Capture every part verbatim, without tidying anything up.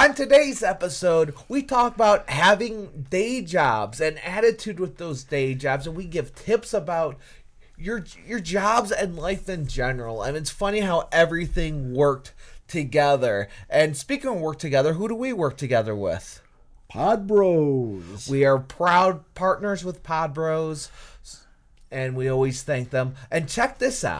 On today's episode, we talk about having day jobs and attitude with those day jobs, and we give tips about your your jobs and life in general. And it's funny how everything worked together. And speaking of work together, who do we work together with? Pod Bros. We are proud partners with Pod Bros, and we always thank them. And check this out.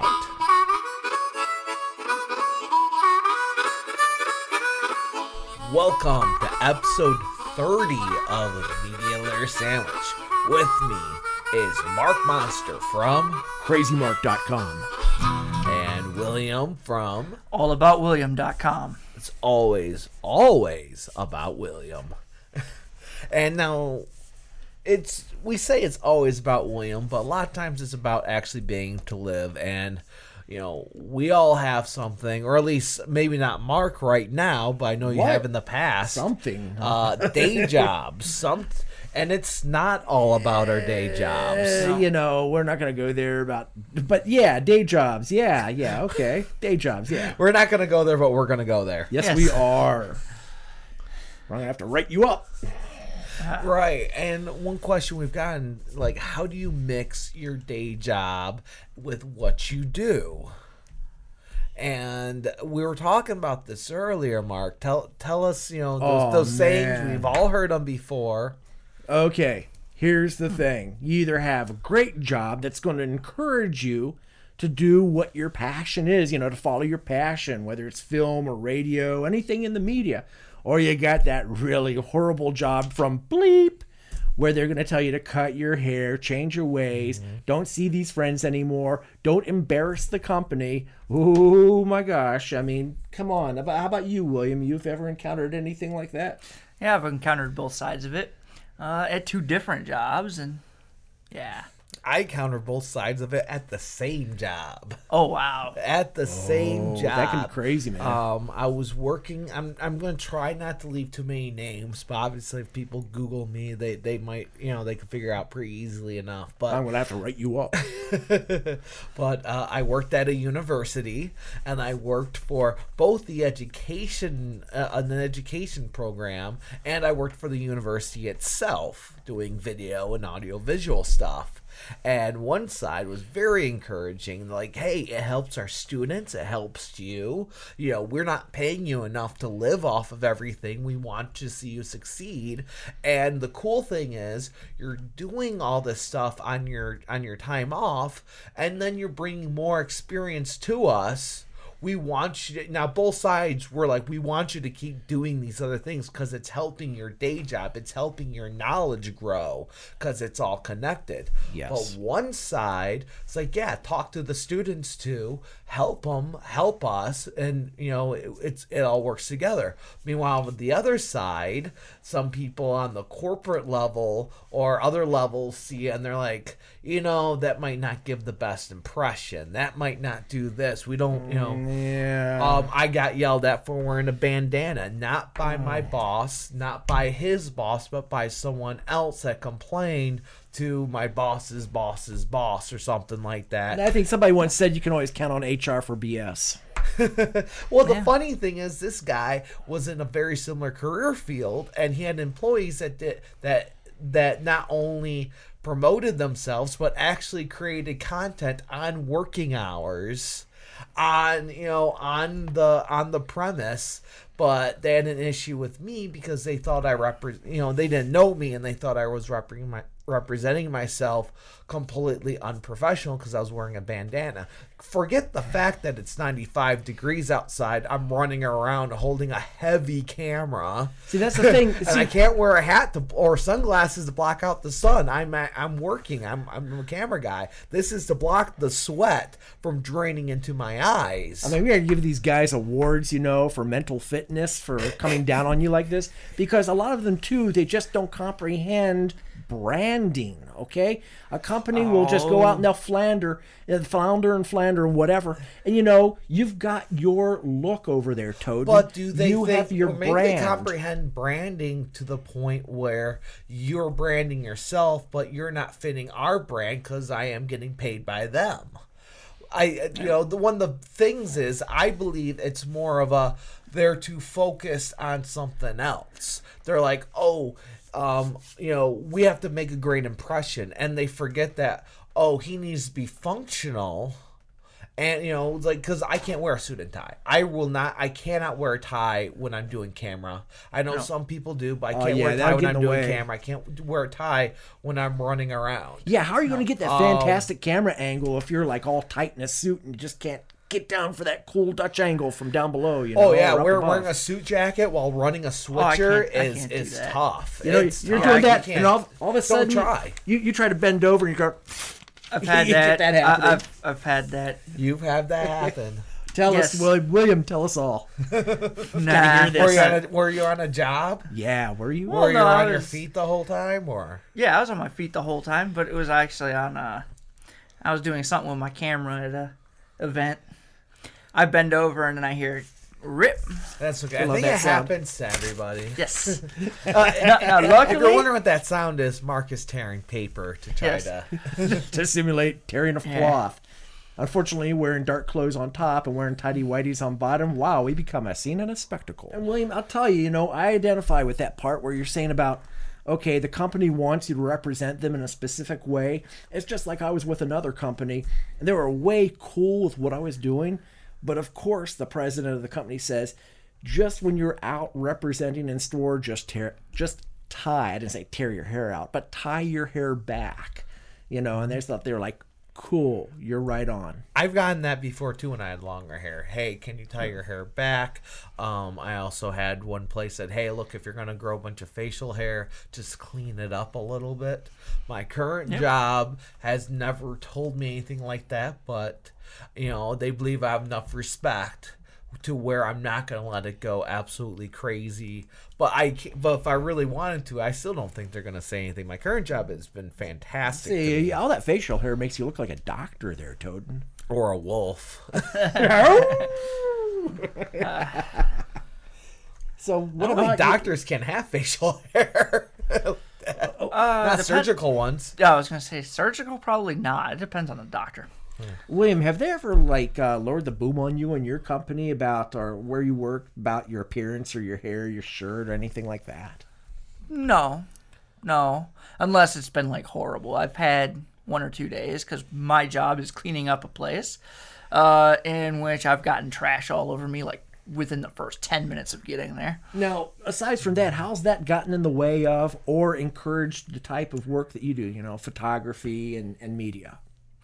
Welcome to episode thirty of the Media Layer Sandwich. With me is Mark Monster from Crazy Mark dot com and William from all about william dot com. It's always, always about William. And now, it's we say it's always about William, but a lot of times it's about actually being able to live. And you know, we all have something, or at least maybe not Mark right now, but I know you What? have in the past. Something. Uh, day jobs. Some, and it's not all about our day jobs. Uh, you know, we're not going to go there about, but yeah, day jobs. Yeah, yeah, okay. Day jobs, yeah. We're not going to go there, but we're going to go there. Yes, Yes. we are. We're going to have to write you up. Right. And one question we've gotten, like, how do you mix your day job with what you do? And we were talking about this earlier, Mark. Tell tell us, you know, those, Oh, those sayings. man. We've all heard them before. Okay, here's the thing. You either have a great job that's going to encourage you to do what your passion is, you know, to follow your passion, whether it's film or radio, anything in the media. Or you got that really horrible job from Bleep, where they're going to tell you to cut your hair, change your ways, mm-hmm. don't see these friends anymore, don't embarrass the company. Oh my gosh. I mean, come on. How about you, William? You've ever encountered anything like that? Yeah, I've encountered both sides of it uh, at two different jobs, and yeah. I counter both sides of it at the same job. Oh wow! At the same Oh, job. that can be crazy, man. Um, I was working. I'm. I'm going to try not to leave too many names, but obviously, if people Google me, they they might, you know, they can figure out pretty easily enough. But I'm going to have to write you up. but uh, I worked at a university, and I worked for both the education, uh, an education program, and I worked for the university itself, doing video and audio visual stuff. And one side was very encouraging, like, hey, it helps our students, it helps you. You know, we're not paying you enough to live off of everything. We want to see you succeed. And the cool thing is, you're doing all this stuff on your on your time off, and then you're bringing more experience to us. We want you to, now both sides were like, we want you to keep doing these other things because it's helping your day job. It's helping your knowledge grow because it's all connected. Yes. But one side, it's like, yeah, talk to the students too, help them, help us. And, you know, it, it's, it all works together. Meanwhile, with the other side, some people on the corporate level or other levels see it and they're like, you know, that might not give the best impression. That might not do this. We don't, you know. Yeah. Um, I got yelled at for wearing a bandana, not by my boss, not by his boss, but by someone else that complained to my boss's boss's boss or something like that. And I think somebody once said you can always count on H R for B S. Well, the Yeah. funny thing is, this guy was in a very similar career field, and he had employees that did that that not only promoted themselves but actually created content on working hours, on you know on the on the premise. But they had an issue with me because they thought I repre- you know they didn't know me, and they thought I was repre- my, representing myself completely unprofessional because I was wearing a bandana. Forget the fact that it's ninety-five degrees outside. I'm running around holding a heavy camera. See, that's the thing. And See, I can't wear a hat to, or sunglasses to block out the sun. I'm I'm working. I'm I'm a camera guy. This is to block the sweat from draining into my eyes. I mean, we gotta give these guys awards, you know, for mental fitness, for coming down on you like this, because a lot of them too, they just don't comprehend branding. Okay, a company will just go out and they'll flounder and flounder and flounder and whatever, and you know, you've got your look over there, Toad. But do they you think, have your or maybe brand? they comprehend branding to the point where you're branding yourself, but you're not fitting our brand because I am getting paid by them. I, you know, the one of the things is, I believe it's more of a they're too focused on something else. They're like, oh, um, you know, we have to make a great impression, and they forget that, oh, he needs to be functional. And, you know, like, because I can't wear a suit and tie. I will not, I cannot wear a tie when I'm doing camera. I know No. some people do, but I Oh, can't yeah, wear a tie that'll when get I'm in the doing way. camera. I can't wear a tie when I'm running around. Yeah, how are you going to get that Um, fantastic camera angle if you're like all tight in a suit and you just can't get down for that cool Dutch angle from down below? You know, Oh, yeah, or up we're above? wearing a suit jacket while running a switcher can't- I is, can't do is that. tough. You know, It's you're tough. doing You that, can't- and all, all of a sudden, Don't try. You, you try to bend over and you go, I've had You get that. that happening. I, I've I've had that. You've had that happen. tell Yes. us, William, William, tell us all. Nah. were, you on a, were you on a job? Yeah, were you? Well, Were you no, I on your was- feet the whole time? Or Yeah, I was on my feet the whole time, but it was actually on. Uh, I was doing something with my camera at a event. I bend over and then I hear rip. That's okay. I I, love think that it sound. happens to everybody. Yes. uh, now, now, If you're luckily, wondering what that sound is, Mark is tearing paper to try Yes. to. To simulate tearing a Yeah. cloth. Unfortunately, wearing dark clothes on top and wearing tidy whities on bottom, wow, we become a scene and a spectacle. And William, I'll tell you, you know, I identify with that part where you're saying about, okay, the company wants you to represent them in a specific way. It's just like I was with another company, and they were way cool with what I was doing. But of course, the president of the company says, just when you're out representing in store, just tear, just tie. I didn't say tear your hair out, but tie your hair back. You know, and they thought they were like, cool, you're right on. I've gotten that before too when I had longer hair. Hey, can you tie your hair back? Um, I also had one place said, hey, look, if you're going to grow a bunch of facial hair, just clean it up a little bit. My current Yep. job has never told me anything like that, but, you know, they believe I have enough respect to where I'm not going to let it go absolutely crazy. But I, ca- but if I really wanted to, I still don't think they're going to say anything. My current job has been fantastic. to me. See, all that facial hair makes you look like a doctor there, Toad. Or a wolf. So what Not about only doctors can have facial hair. uh, Not depend- surgical ones. Yeah, I was gonna say surgical, probably not. It depends on the doctor. William, have they ever like uh, lowered the boom on you and your company about or where you work about your appearance or your hair, your shirt, or anything like that? No, no, unless it's been like horrible. I've had one or two days because my job is cleaning up a place, uh, in which I've gotten trash all over me like within the first ten minutes of getting there. Now, aside from that, how's that gotten in the way of or encouraged the type of work that you do? You know, photography and, and media.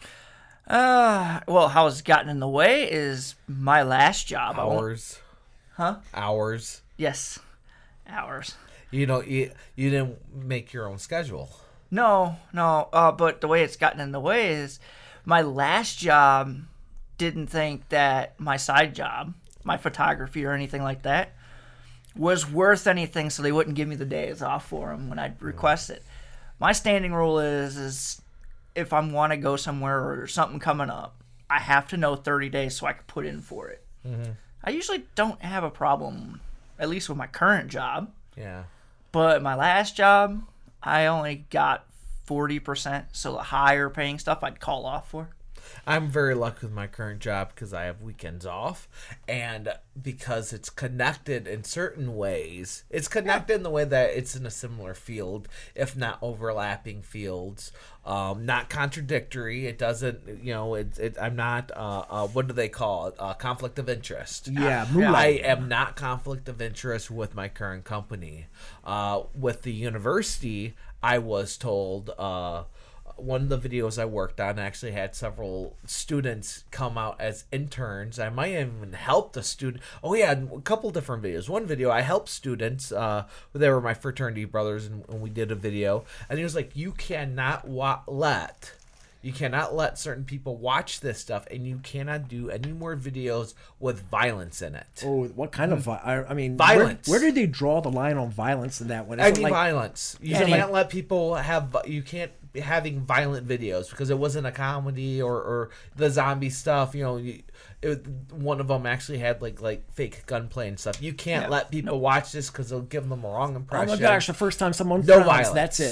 Uh, well, how it's gotten in the way is my last job. I won't- Hours. Huh? Hours. Yes, hours. You know, you, you didn't make your own schedule. No, no. Uh, but the way it's gotten in the way is my last job didn't think that my side job, my photography or anything like that, was worth anything, so they wouldn't give me the days off for them when I'd request it. My standing rule is, is if I want to go somewhere or there's something coming up, I have to know thirty days so I can put in for it. Mm-hmm. I usually don't have a problem, at least with my current job. Yeah. But my last job, I only got forty percent, so the higher paying stuff I'd call off for. I'm very lucky with my current job because I have weekends off, and because it's connected in certain ways. It's connected in the way that it's in a similar field, if not overlapping fields. Um, not contradictory. It doesn't, you know, it, it, I'm not, uh, uh, what do they call it? Uh, conflict of interest. Yeah, I moonlighting. am not conflict of interest with my current company. Uh, with the university, I was told, uh, one of the videos I worked on actually had several students come out as interns. I might have even helped a student. Oh yeah, a couple different videos. One video I helped students. Uh, they were my fraternity brothers, and, and we did a video. And he was like, "You cannot wa- let." You cannot let certain people watch this stuff, and you cannot do any more videos with violence in it. Oh, what kind of vi- I, I mean, Violence. Where, where did they draw the line on violence in that one? Is it Any like- violence. You Is it can't like- let people have. You can't be having violent videos because it wasn't a comedy or, or the zombie stuff. You know, you, it, one of them actually had like like fake gunplay and stuff. You can't Yeah. let people watch this because it'll give them a wrong Oh impression. my gosh! The first time someone No frowns, violence. that's it.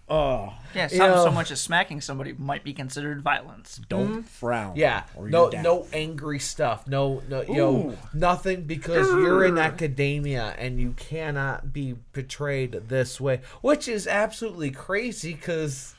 Oh, Yeah, You something know- so much as smacking somebody might be considered violence. don't frown. Yeah, or no, you're down. no angry stuff. No, no, you know, Ooh. nothing because you're in academia and you cannot be portrayed this way, which is absolutely crazy. Because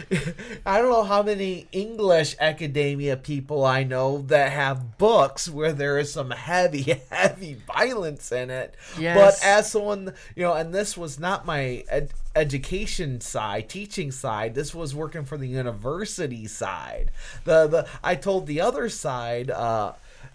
I don't know how many English academia people I know that have books where there is some heavy, heavy violence in it. Yes. But as someone, you know, and this was not my ed- education side, teaching side. This was working for the university side. The the I told the other side, uh,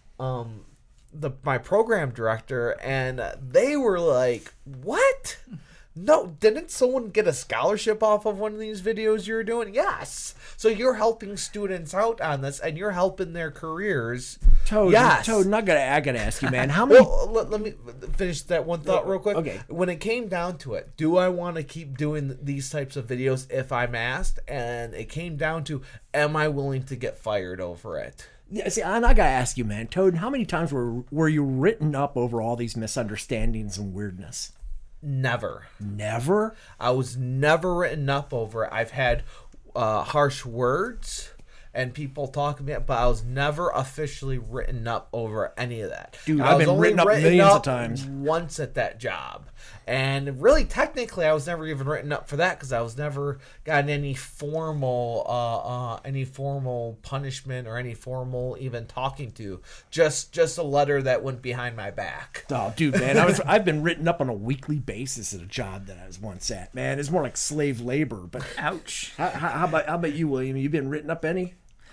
um, the my program director, and they were like, "What? No, didn't someone get a scholarship off of one of these videos you're doing?" Yes. So you're helping students out on this, and you're helping their careers. Toad, Yes. Toad, I gotta, I gotta ask you, man. How many? Well, let, let me finish that one thought real quick. Okay. When it came down to it, do I want to keep doing these types of videos if I'm asked? And it came down to, am I willing to get fired over it? Yeah, see, and I gotta ask you, man, Toad. How many times were were you written up over all these misunderstandings and weirdness? Never. Never. I was never written up over it. I've had uh, harsh words and people talking to me, but I was never officially written up over any of that. Dude, I I've was been only written up millions of times. Once at that job. And really, technically, I was never even written up for that because I was never gotten any formal, uh, uh, any formal punishment or any formal even talking to. Just, just a letter that went behind my back. Oh, dude, man, I was I've been written up on a weekly basis at a job that I was once at. Man, it's more like slave labor. But Ouch. how, how, how about how about you, William? You been written up any?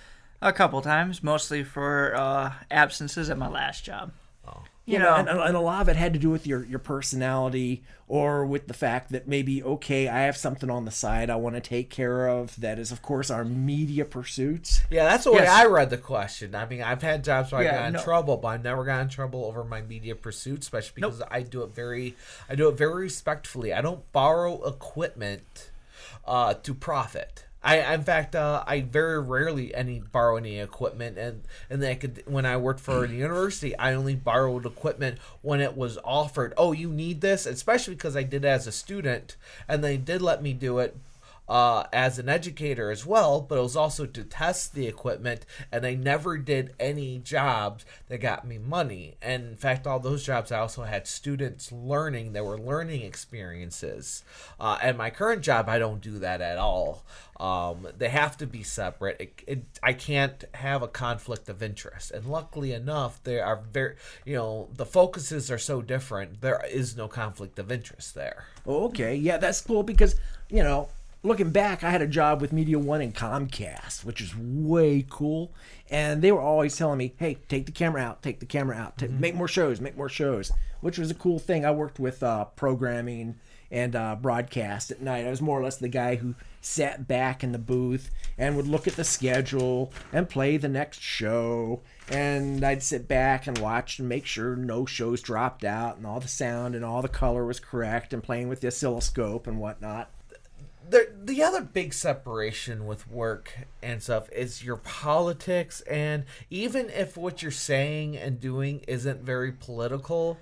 A couple times, mostly for uh, absences at my last job. You You know, and, and a lot of it had to do with your, your personality or with the fact that maybe, okay, I have something on the side I want to take care of. That is, of course, our media pursuits. Yeah, that's the way Yes. I read the question. I mean, I've had jobs where I Yeah, got in no. trouble, but I've never got in trouble over my media pursuits, especially because I do it very, I do it very respectfully. I don't borrow equipment uh, to profit. I, in fact, uh, I very rarely any borrow any equipment, and and then I could, when I worked for the university, I only borrowed equipment when it was offered. Oh, you need this, especially because I did it as a student, and they did let me do it uh, as an educator as well. But it was also to test the equipment, and I never did any jobs that got me money. And in fact, all those jobs I also had students learning. They were learning experiences. Uh, and my current job, I don't do that at all. Um, they have to be separate. It, it, I can't have a conflict of interest. And luckily enough, they are very, you know, the focuses are so different. There is no conflict of interest there. Oh, okay, yeah, that's cool because, you know, looking back, I had a job with Media One and Comcast, which is way cool. And they were always telling me, hey, take the camera out, take the camera out, take, make more shows, make more shows, which was a cool thing. I worked with uh, programming and uh, broadcast at night. I was more or less the guy who sat back in the booth and would look at the schedule and play the next show. And I'd sit back and watch and make sure no shows dropped out and all the sound and all the color was correct and playing with the oscilloscope and whatnot. The, the other big separation with work and stuff is your politics. And even if what you're saying and doing isn't very political,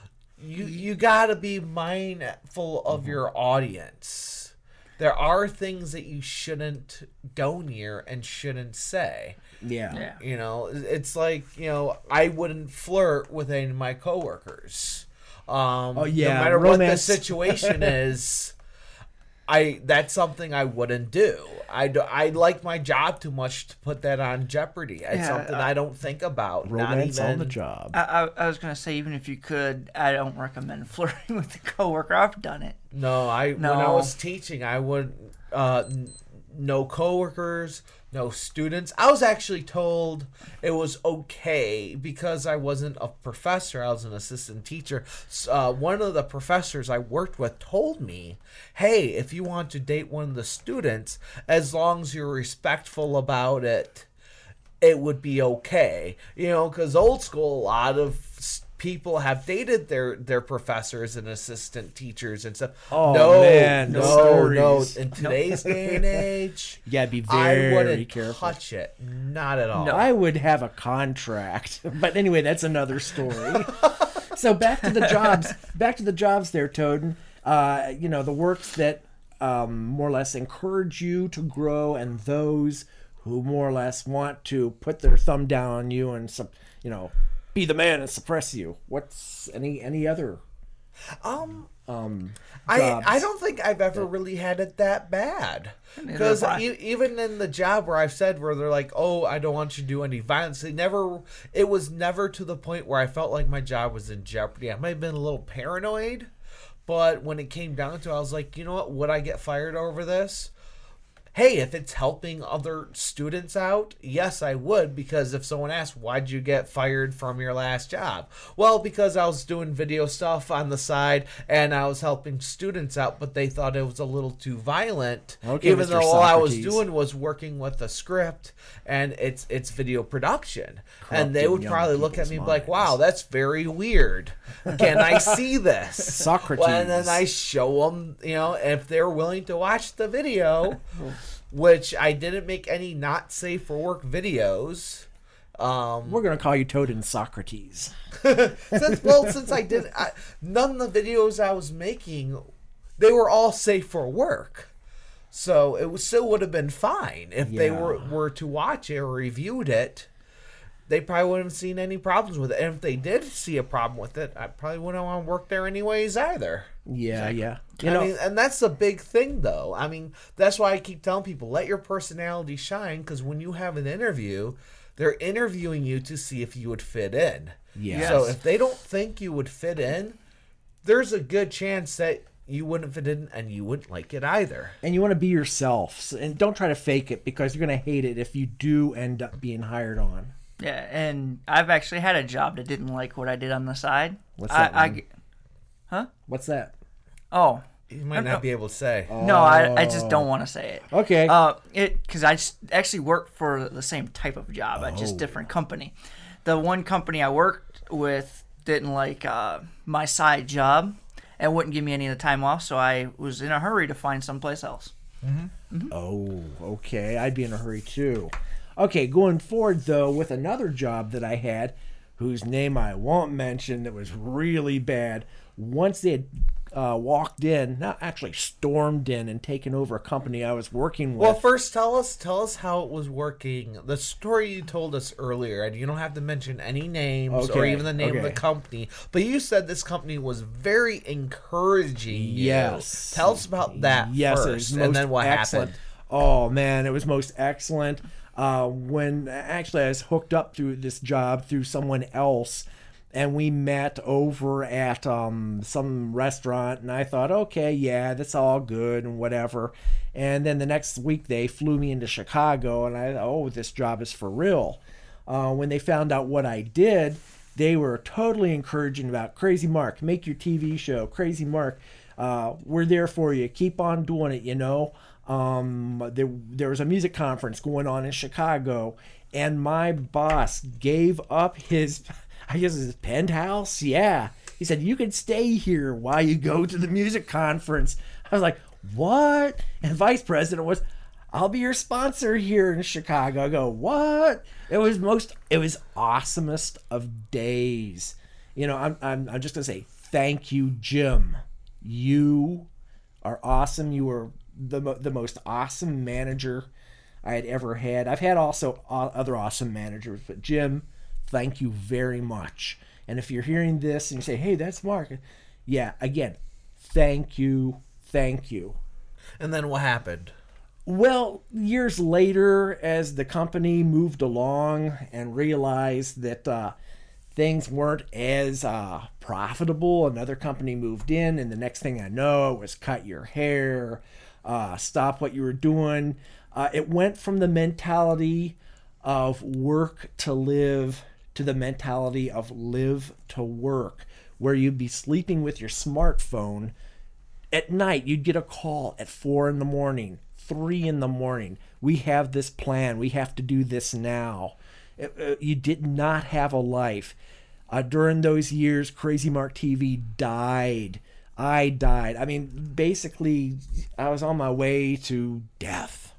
you you got to be mindful of your audience. There are things that you shouldn't go near and shouldn't say. Yeah. yeah. You know, it's like, you know, I wouldn't flirt with any of my coworkers. Um, Oh, yeah, no matter what the romance. situation is, I that's something I wouldn't do. I, do, I like my job too much to put that on jeopardy. It's Yeah, something uh, I don't think about. Romance not even, on the job. I, I, I was going to say, even if you could, I don't recommend flirting with a coworker. I've done it. No, I No. when I was teaching, I would uh, n- no coworkers, no students. I was actually told it was okay because I wasn't a professor. I was an assistant teacher. S- Uh, one of the professors I worked with told me, "Hey, if you want to date one of the students, as long as you're respectful about it, it would be okay." You know, because old school, a lot of s- people have dated their their professors and assistant teachers and stuff. Oh, no, man, no, stories. no. In today's day and age, You gotta be I very wouldn't careful. touch it. Not at all. I would have a contract. But anyway, that's another story. So back to the jobs. Back to the jobs there, Toad. Uh, you know, the works that um, more or less encourage you to grow, and those who more or less want to put their thumb down on you and, sup- you know, be the man and suppress you? What's any any other Um, um, I jobs? I don't think I've ever really had it that bad. Because have I. e- even in the job where I've said where they're like, "Oh, I don't want you to do any violence," it never. It was never to the point where I felt like my job was in jeopardy. I might have been a little paranoid, but when it came down to it, I was like, you know what? Would I get fired over this? Hey, if it's helping other students out, yes, I would, because if someone asks, why'd you get fired from your last job? Well, because I was doing video stuff on the side and I was helping students out, but they thought it was a little too violent, Okay, even Mister though all I was Socrates. doing was working with a script and it's it's video production. And they Corrupting would young probably look at people's me and be like, minds. wow, that's very weird. Can I see this? Socrates. Well, and then I show them, you know, if they're willing to watch the video, which I didn't make any not safe for work videos. Um, We're going to call you Toad and Socrates. since, well, since I did, I, none of the videos I was making, they were all safe for work. So it was, still would have been fine if they Yeah. were, were to watch it or reviewed it. They probably wouldn't have seen any problems with it. And if they did see a problem with it, I probably wouldn't want to work there anyways either. Yeah, yeah. You I know, mean, and that's the big thing, though. I mean, that's why I keep telling people, let your personality shine, because when you have an interview, they're interviewing you to see if you would fit in. Yes. So if they don't think you would fit in, there's a good chance that you wouldn't fit in and you wouldn't like it either. and you want to be yourself. So- And don't try to fake it, because you're going to hate it if you do end up being hired on. Yeah, and I've actually had a job that didn't like what I did on the side. What's I, that I one? g- huh? What's that? Oh, You might not be able to say. no, I, I just don't want to say it. Okay. Uh, it because I just actually worked for the same type of job at Oh. just different company. The one company I worked with didn't like uh, my side job and wouldn't give me any of the time off, so I was in a hurry to find someplace else. Oh, okay. I'd be in a hurry too. Okay, going forward though, with another job that I had, whose name I won't mention, that was really bad. Once they had uh, walked in, not actually stormed in and taken over a company I was working with. Well, first tell us tell us how it was working. The story you told us earlier, and you don't have to mention any names or Okay, even the name of okay. the company, but you said this company was very encouraging you. Yes. Tell us about that yes, it first, was and most then what excellent. happened. Oh man, it was most excellent. Uh, when actually I was hooked up through this job through someone else, and we met over at um, some restaurant, and I thought, okay, yeah, that's all good and whatever. And then the next week they flew me into Chicago, and I thought, oh, this job is for real. Uh, when they found out what I did, they were totally encouraging about, Crazy Mark, make your T V show, Crazy Mark, uh, we're there for you, keep on doing it, you know. Um, there, there was a music conference going on in Chicago, and my boss gave up his, I guess his penthouse. Yeah. He said, you can stay here while you go to the music conference. I was like, what? And vice president was, I'll be your sponsor here in Chicago. I go, what? It was most, it was awesomest of days. You know, I'm, I'm, I'm just going to say, thank you, Jim. You are awesome. You were the, mo- the most awesome manager I had ever had. I've had also o- other awesome managers, but Jim, thank you very much. And if you're hearing this and you say, hey, that's Mark. Yeah, again, thank you. Thank you. And then what happened? Well, years later, as the company moved along and realized that uh, things weren't as uh, profitable, another company moved in, and the next thing I know, it was cut your hair, uh, stop what you were doing. Uh, it went from the mentality of work to live to the mentality of live to work, where you'd be sleeping with your smartphone. At night, you'd get a call at four in the morning, three in the morning. We have this plan. We have to do this now. It- uh, you did not have a life. Uh, during those years, Crazy Mark T V died. I died. I mean, basically, I was on my way to death.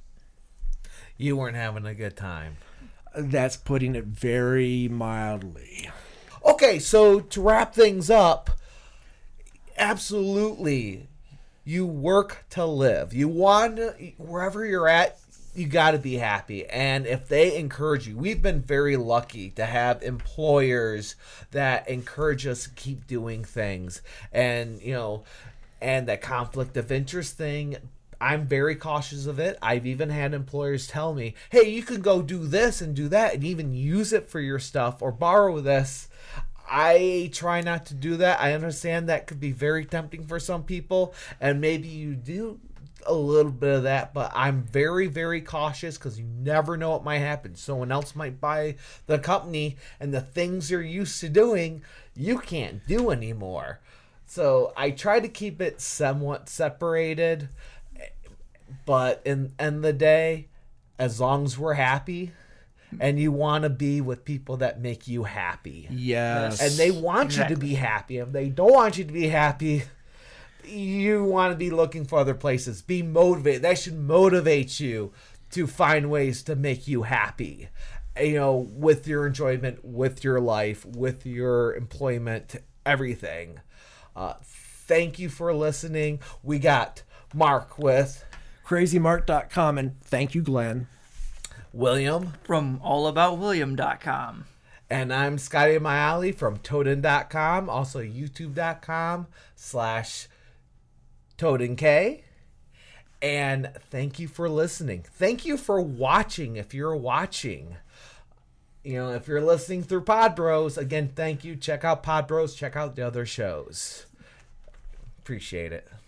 You weren't having a good time. That's putting it very mildly. Okay, so to wrap things up, absolutely, you work to live. You want to, wherever you're at, you got to be happy. And if they encourage you, we've been very lucky to have employers that encourage us to keep doing things. And, you know, and that conflict of interest thing, I'm very cautious of it. I've even had employers tell me, hey, you can go do this and do that and even use it for your stuff or borrow this. I try not to do that. I understand that could be very tempting for some people, and maybe you do a little bit of that, but I'm very, very cautious because you never know what might happen. Someone else might buy the company, and the things you're used to doing, you can't do anymore. So I try to keep it somewhat separated, but in, in the day, as long as we're happy, and you want to be with people that make you happy. Yes. And they want Exactly. you to be happy. If they don't want you to be happy, you want to be looking for other places. Be motivated. That should motivate you to find ways to make you happy. You know, with your enjoyment, with your life, with your employment, everything. Uh, thank you for listening. We got Mark with crazy mark dot com, and thank you, Glenn. William. From all about william dot com. And I'm Scotty Mayali from Toden dot com, also YouTube dot com slash TodenK. And thank you for listening. Thank you for watching if you're watching. You know, if you're listening through Pod Bros, again, thank you. Check out Pod Bros. Check out the other shows. Appreciate it.